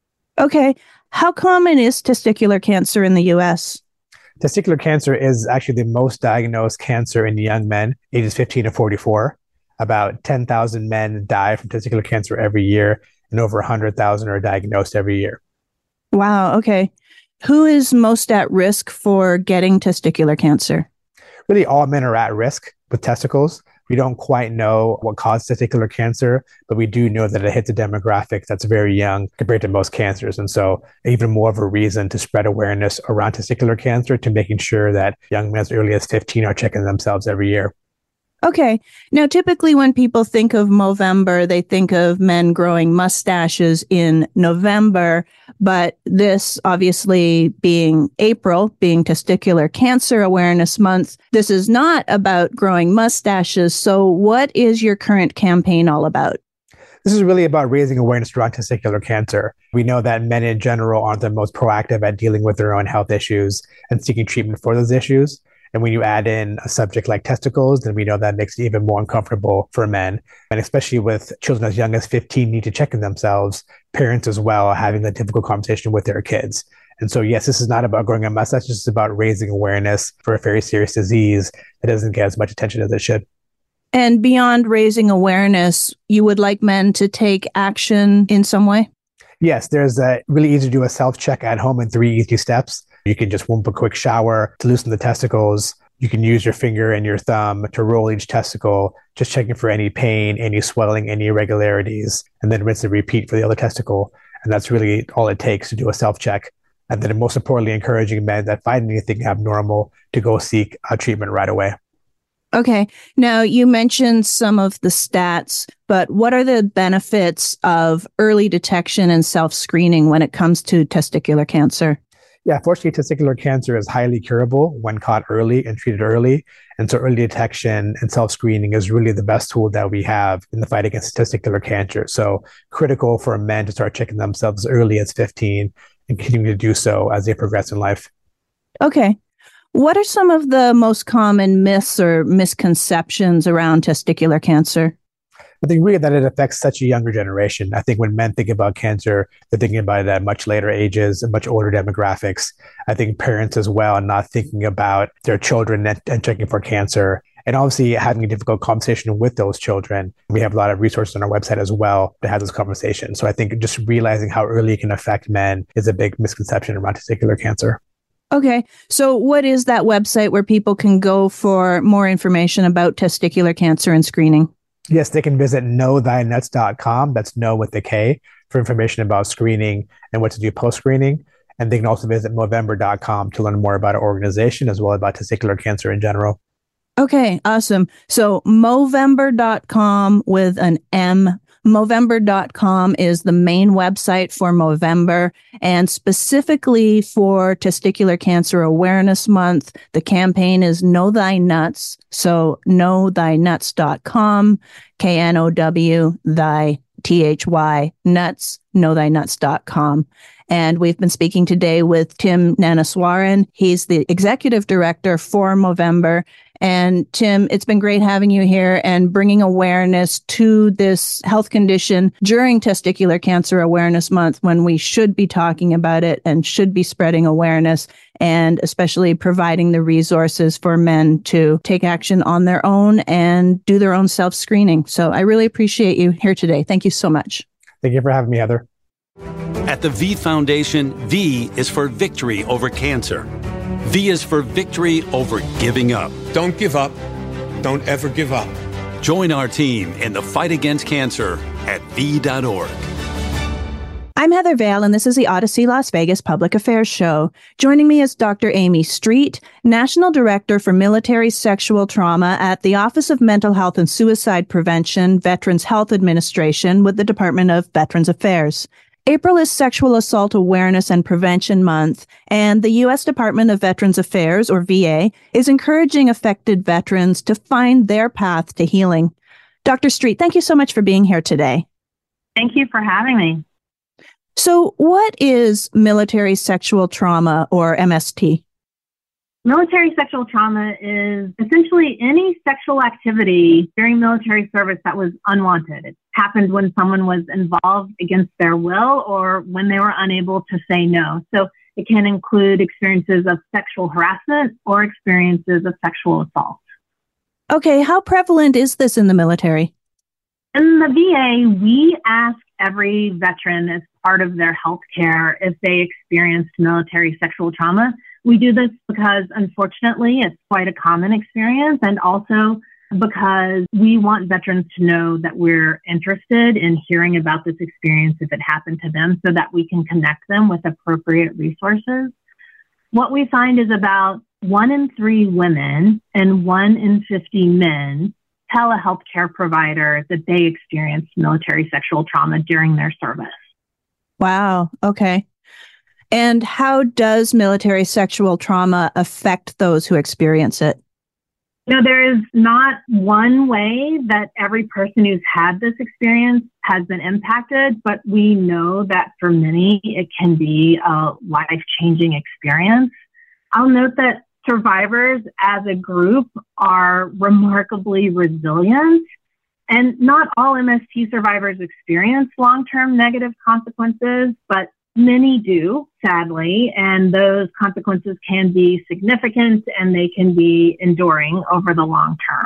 Okay. How common is testicular cancer in the U.S.? Testicular cancer is actually the most diagnosed cancer in young men, ages 15 to 44. About 10,000 men die from testicular cancer every year, and over 100,000 are diagnosed every year. Wow. Okay. Who is most at risk for getting testicular cancer? Really, all men are at risk with testicles. We don't quite know what causes testicular cancer, but we do know that it hits a demographic that's very young compared to most cancers. And so even more of a reason to spread awareness around testicular cancer, to making sure that young men as early as 15 are checking themselves every year. Okay. Now, typically when people think of Movember, they think of men growing mustaches in November, but this obviously being April, being Testicular Cancer Awareness Month, this is not about growing mustaches. So what is your current campaign all about? This is really about raising awareness around testicular cancer. We know that men in general aren't the most proactive at dealing with their own health issues and seeking treatment for those issues. And when you add in a subject like testicles, then we know that makes it even more uncomfortable for men. And especially with children as young as 15 need to check in themselves, parents as well are having a difficult conversation with their kids. And so, yes, this is not about growing a mustache. This is about raising awareness for a very serious disease that doesn't get as much attention as it should. And beyond raising awareness, you would like men to take action in some way? Yes, there's a really easy to do a self-check at home in 3 easy steps. You can just whoop a quick shower to loosen the testicles. You can use your finger and your thumb to roll each testicle, just checking for any pain, any swelling, any irregularities, and then rinse and repeat for the other testicle. And that's really all it takes to do a self-check. And then most importantly, encouraging men that find anything abnormal to go seek treatment right away. Okay. Now, you mentioned some of the stats, but what are the benefits of early detection and self-screening when it comes to testicular cancer? Yeah, fortunately, testicular cancer is highly curable when caught early and treated early. And so early detection and self-screening is really the best tool that we have in the fight against testicular cancer. So critical for men to start checking themselves as early as 15 and continue to do so as they progress in life. Okay. What are some of the most common myths or misconceptions around testicular cancer? I think really that it affects such a younger generation. I think when men think about cancer, they're thinking about it at much later ages and much older demographics. I think parents as well, not thinking about their children and checking for cancer. And obviously having a difficult conversation with those children. We have a lot of resources on our website as well to have those conversations. So I think just realizing how early it can affect men is a big misconception around testicular cancer. Okay. So what is that website where people can go for more information about testicular cancer and screening? Yes, they can visit knowthynuts.com. That's know with the K for information about screening and what to do post-screening. And they can also visit Movember.com to learn more about our organization as well as about testicular cancer in general. Okay, awesome. So Movember.com with an M. Movember.com is the main website for Movember, and specifically for Testicular Cancer Awareness Month, the campaign is Know Thy Nuts. So knowthynuts.com, KNOW, thy, THY, nuts, knowthynuts.com. And we've been speaking today with Tim Nanaswaran. He's the executive director for Movember. And Tim, it's been great having you here and bringing awareness to this health condition during Testicular Cancer Awareness Month, when we should be talking about it and should be spreading awareness, and especially providing the resources for men to take action on their own and do their own self-screening. So I really appreciate you here today. Thank you so much. Thank you for having me, Heather. At the V Foundation, V is for victory over cancer. V is for victory over giving up. Don't give up. Don't ever give up. Join our team in the fight against cancer at V.org. I'm Heather Vale, and this is the Odyssey Las Vegas Public Affairs Show. Joining me is Dr. Amy Street, National Director for Military Sexual Trauma at the Office of Mental Health and Suicide Prevention, Veterans Health Administration with the Department of Veterans Affairs. April is Sexual Assault Awareness and Prevention Month, and the U.S. Department of Veterans Affairs, or VA, is encouraging affected veterans to find their path to healing. Dr. Street, thank you so much for being here today. Thank you for having me. So what is military sexual trauma, or MST? Military sexual trauma is essentially any sexual activity during military service that was unwanted. It happened when someone was involved against their will or when they were unable to say no. So it can include experiences of sexual harassment or experiences of sexual assault. Okay, how prevalent is this in the military? In the VA, we ask every veteran as part of their health care if they experienced military sexual trauma. We do this because, unfortunately, it's quite a common experience, and also because we want veterans to know that we're interested in hearing about this experience if it happened to them, so that we can connect them with appropriate resources. What we find is about 1 in 3 women and 1 in 50 men tell a healthcare provider that they experienced military sexual trauma during their service. Wow. Okay. And how does military sexual trauma affect those who experience it? Now, there is not one way that every person who's had this experience has been impacted, but we know that for many, it can be a life-changing experience. I'll note that survivors as a group are remarkably resilient, and not all MST survivors experience long-term negative consequences, but many do, sadly, and those consequences can be significant and they can be enduring over the long term.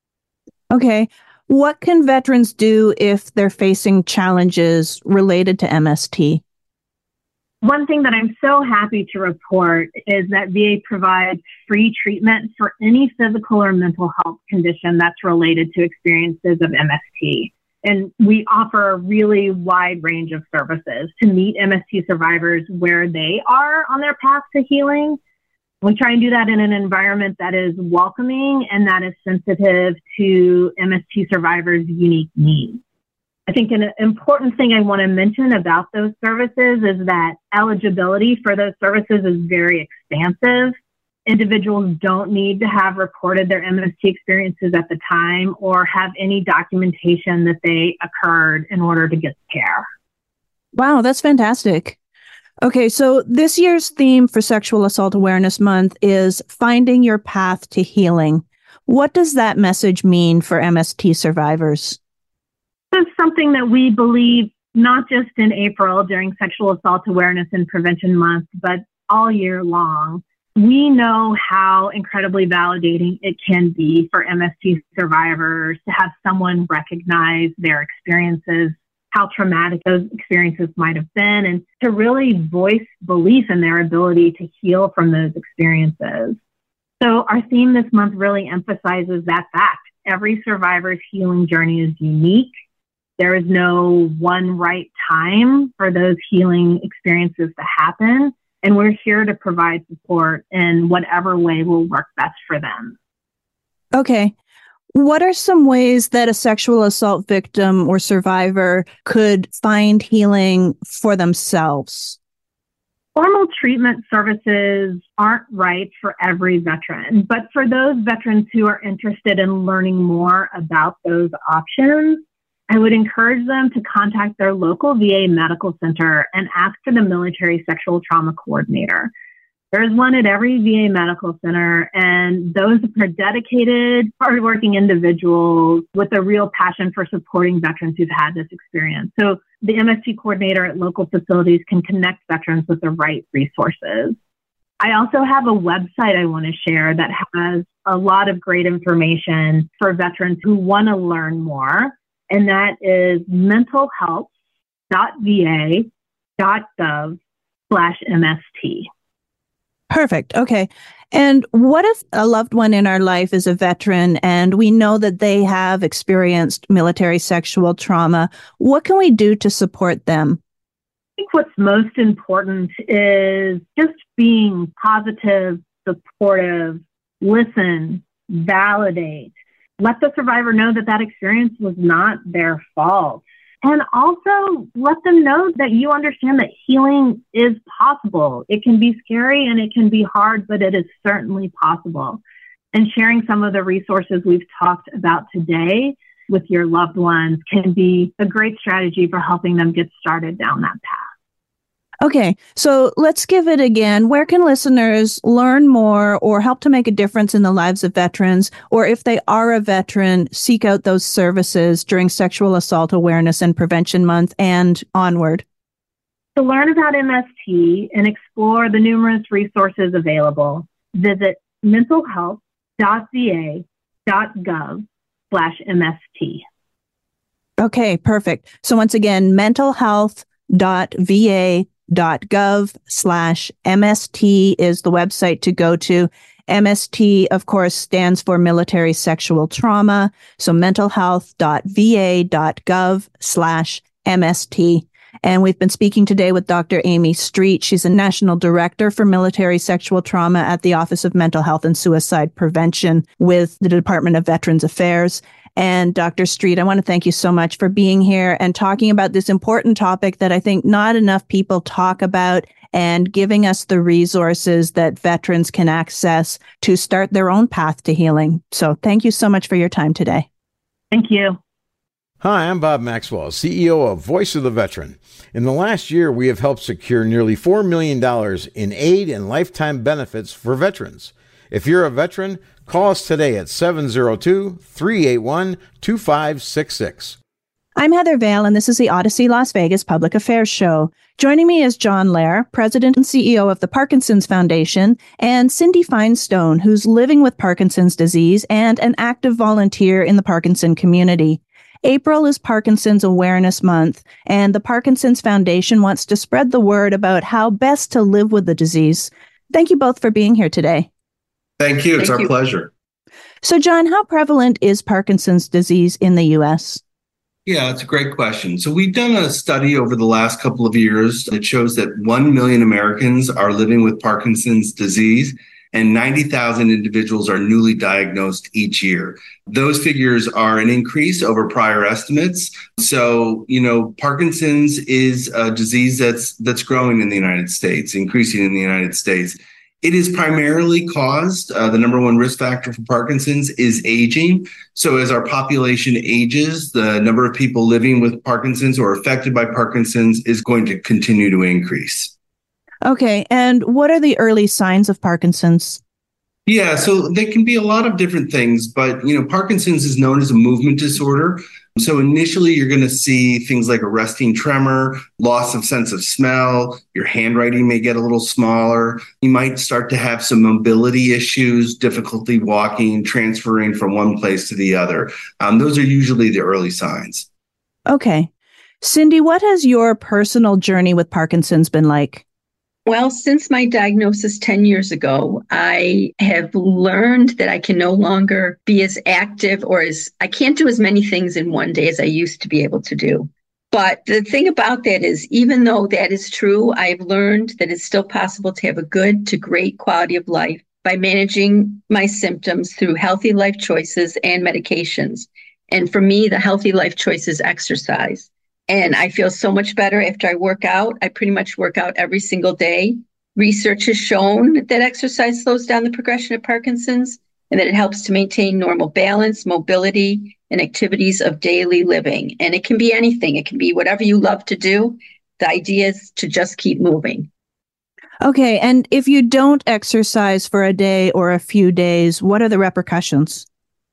Okay. What can veterans do if they're facing challenges related to MST? One thing that I'm so happy to report is that VA provides free treatment for any physical or mental health condition that's related to experiences of MST. And we offer a really wide range of services to meet MST survivors where they are on their path to healing. We try and do that in an environment that is welcoming and that is sensitive to MST survivors' unique needs. I think an important thing I want to mention about those services is that eligibility for those services is very expansive. Individuals don't need to have reported their MST experiences at the time or have any documentation that they occurred in order to get care. Wow, that's fantastic. Okay, so this year's theme for Sexual Assault Awareness Month is Finding Your Path to Healing. What does that message mean for MST survivors? This is something that we believe not just in April during Sexual Assault Awareness and Prevention Month, but all year long. We know how incredibly validating it can be for MST survivors to have someone recognize their experiences, how traumatic those experiences might have been, and to really voice belief in their ability to heal from those experiences. So our theme this month really emphasizes that fact. Every survivor's healing journey is unique. There is no one right time for those healing experiences to happen. And we're here to provide support in whatever way will work best for them. Okay. What are some ways that a sexual assault victim or survivor could find healing for themselves? Formal treatment services aren't right for every veteran, but for those veterans who are interested in learning more about those options, I would encourage them to contact their local VA medical center and ask for the military sexual trauma coordinator. There's one at every VA medical center, and those are dedicated, hardworking individuals with a real passion for supporting veterans who've had this experience. So the MST coordinator at local facilities can connect veterans with the right resources. I also have a website I want to share that has a lot of great information for veterans who want to learn more. And that is mentalhealth.va.gov/MST. Perfect. Okay. And what if a loved one in our life is a veteran and we know that they have experienced military sexual trauma? What can we do to support them? I think what's most important is just being positive, supportive, listen, validate. Let the survivor know that that experience was not their fault. And also let them know that you understand that healing is possible. It can be scary and it can be hard, but it is certainly possible. And sharing some of the resources we've talked about today with your loved ones can be a great strategy for helping them get started down that path. Okay, so let's give it again. Where can listeners learn more or help to make a difference in the lives of veterans? Or if they are a veteran, seek out those services during Sexual Assault Awareness and Prevention Month and onward? To learn about MST and explore the numerous resources available, visit mentalhealth.va.gov/MST. Okay, perfect. So once again, mentalhealth.va.gov/MST is the website to go to. MST, of course, stands for military sexual trauma. So mentalhealth.va.gov/MST. And we've been speaking today with Dr. Amy Street. She's a national director for military sexual trauma at the Office of Mental Health and Suicide Prevention with the Department of Veterans Affairs. And Dr. Street, I want to thank you so much for being here and talking about this important topic that I think not enough people talk about, and giving us the resources that veterans can access to start their own path to healing. So thank you so much for your time today. Thank you. Hi, I'm Bob Maxwell, CEO of Voice of the Veteran. In the last year, we have helped secure nearly $4 million in aid and lifetime benefits for veterans. If you're a veteran, call us today at 702-381-2566. I'm Heather Vale, and this is the Odyssey Las Vegas Public Affairs Show. Joining me is John Lair, President and CEO of the Parkinson's Foundation, and Cindy Finestone, who's living with Parkinson's disease and an active volunteer in the Parkinson community. April is Parkinson's Awareness Month, and the Parkinson's Foundation wants to spread the word about how best to live with the disease. Thank you both for being here today. Thank you. It's our pleasure. So, John, how prevalent is Parkinson's disease in the U.S.? Yeah, it's a great question. So we've done a study over the last couple of years that shows that 1 million Americans are living with Parkinson's disease, and 90,000 individuals are newly diagnosed each year. Those figures are an increase over prior estimates. So, Parkinson's is a disease that's growing in the United States, increasing in the United States. It is primarily caused, the number one risk factor for Parkinson's is aging. So as our population ages, the number of people living with Parkinson's or affected by Parkinson's is going to continue to increase. Okay, and what are the early signs of Parkinson's? Yeah, so they can be a lot of different things, but Parkinson's is known as a movement disorder. So initially you're going to see things like a resting tremor, loss of sense of smell, your handwriting may get a little smaller. You might start to have some mobility issues, difficulty walking, transferring from one place to the other. Those are usually the early signs. Okay. Cindy, what has your personal journey with Parkinson's been like? Well, since my diagnosis 10 years ago, I have learned that I can no longer be as active I can't do as many things in one day as I used to be able to do. But the thing about that is, even though that is true, I've learned that it's still possible to have a good to great quality of life by managing my symptoms through healthy life choices and medications. And for me, the healthy life choice is exercise. And I feel so much better after I work out. I pretty much work out every single day. Research has shown that exercise slows down the progression of Parkinson's and that it helps to maintain normal balance, mobility, and activities of daily living. And it can be anything. It can be whatever you love to do. The idea is to just keep moving. Okay, and if you don't exercise for a day or a few days, what are the repercussions?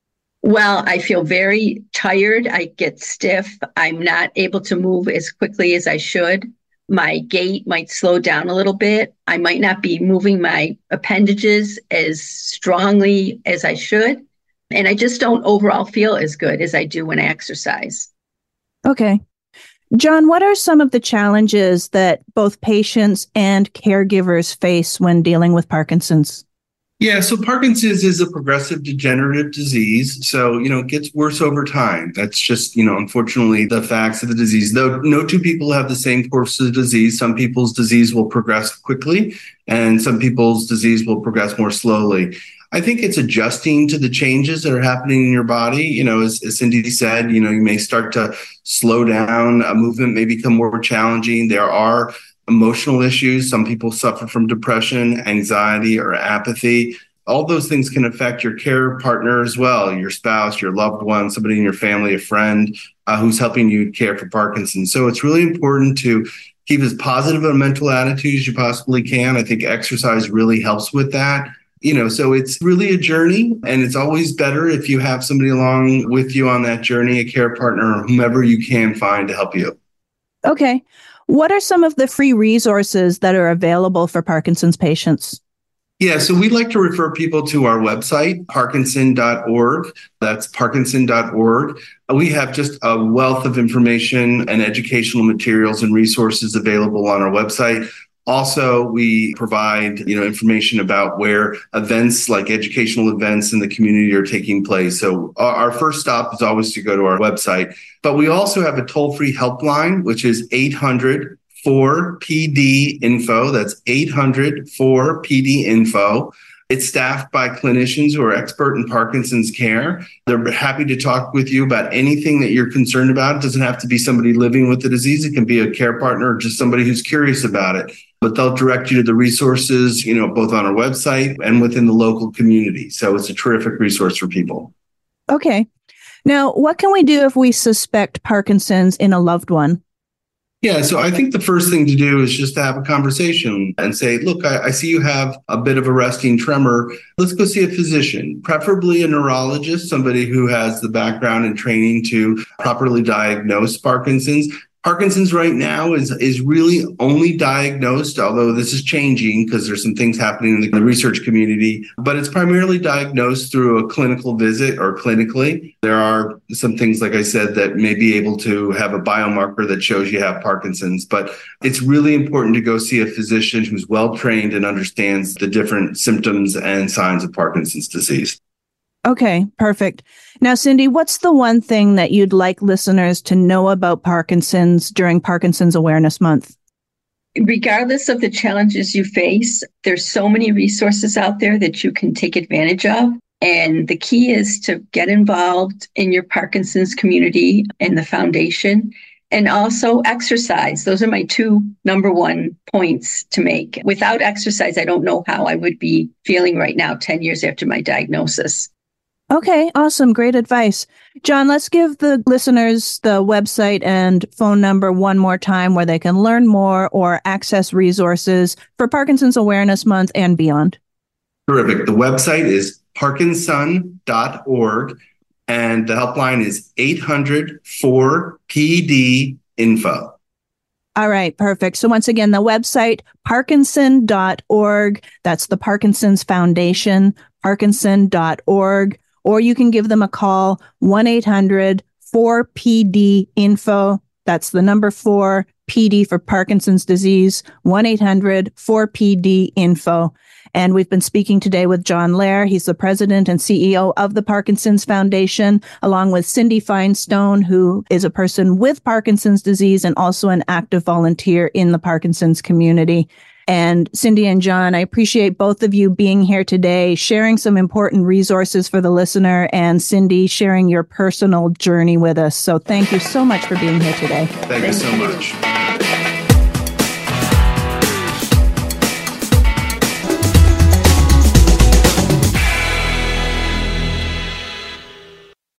Well, I feel very tired. I get stiff. I'm not able to move as quickly as I should. My gait might slow down a little bit. I might not be moving my appendages as strongly as I should. And I just don't overall feel as good as I do when I exercise. Okay. John, what are some of the challenges that both patients and caregivers face when dealing with Parkinson's? Yeah, so Parkinson's is a progressive degenerative disease. So, it gets worse over time. That's just, unfortunately, the facts of the disease. Though no two people have the same course of the disease. Some people's disease will progress quickly and some people's disease will progress more slowly. I think it's adjusting to the changes that are happening in your body. As Cindy said, you may start to slow down. A movement may become more challenging. There are emotional issues. Some people suffer from depression, anxiety, or apathy. All those things can affect your care partner as well, your spouse, your loved one, somebody in your family, a friend who's helping you care for Parkinson's. So it's really important to keep as positive a mental attitude as you possibly can. I think exercise really helps with that. So it's really a journey, and it's always better if you have somebody along with you on that journey, a care partner, or whomever you can find to help you. Okay. What are some of the free resources that are available for Parkinson's patients? Yeah, so we'd like to refer people to our website, parkinson.org. That's parkinson.org. We have just a wealth of information and educational materials and resources available on our website. Also, we provide, information about where events like educational events in the community are taking place. So our first stop is always to go to our website. But we also have a toll-free helpline, which is 800-4PD-INFO. That's 800-4PD-INFO. It's staffed by clinicians who are expert in Parkinson's care. They're happy to talk with you about anything that you're concerned about. It doesn't have to be somebody living with the disease. It can be a care partner or just somebody who's curious about it. But they'll direct you to the resources, both on our website and within the local community. So it's a terrific resource for people. Okay. Now, what can we do if we suspect Parkinson's in a loved one? Yeah, so I think the first thing to do is just to have a conversation and say, look, I see you have a bit of a resting tremor. Let's go see a physician, preferably a neurologist, somebody who has the background and training to properly diagnose Parkinson's. Parkinson's right now is really only diagnosed, although this is changing because there's some things happening in the research community, but it's primarily diagnosed through a clinical visit or clinically. There are some things, like I said, that may be able to have a biomarker that shows you have Parkinson's, but it's really important to go see a physician who's well-trained and understands the different symptoms and signs of Parkinson's disease. Okay, perfect. Now, Cindy, what's the one thing that you'd like listeners to know about Parkinson's during Parkinson's Awareness Month? Regardless of the challenges you face, there's so many resources out there that you can take advantage of. And the key is to get involved in your Parkinson's community and the foundation, and also exercise. Those are my two number one points to make. Without exercise, I don't know how I would be feeling right now, 10 years after my diagnosis. Okay, awesome. Great advice. John, let's give the listeners the website and phone number one more time where they can learn more or access resources for Parkinson's Awareness Month and beyond. Terrific. The website is parkinson.org and the helpline is 800-4PD-INFO. All right, perfect. So once again, the website, parkinson.org. That's the Parkinson's Foundation, parkinson.org. Or you can give them a call, 1-800-4PD-INFO. That's the number 4, PD for Parkinson's disease, 1-800-4PD-INFO. And we've been speaking today with John Lair. He's the president and CEO of the Parkinson's Foundation, along with Cindy Feinstone, who is a person with Parkinson's disease and also an active volunteer in the Parkinson's community. And Cindy and John, I appreciate both of you being here today, sharing some important resources for the listener, and Cindy sharing your personal journey with us. So thank you so much for being here today. Thank you so much.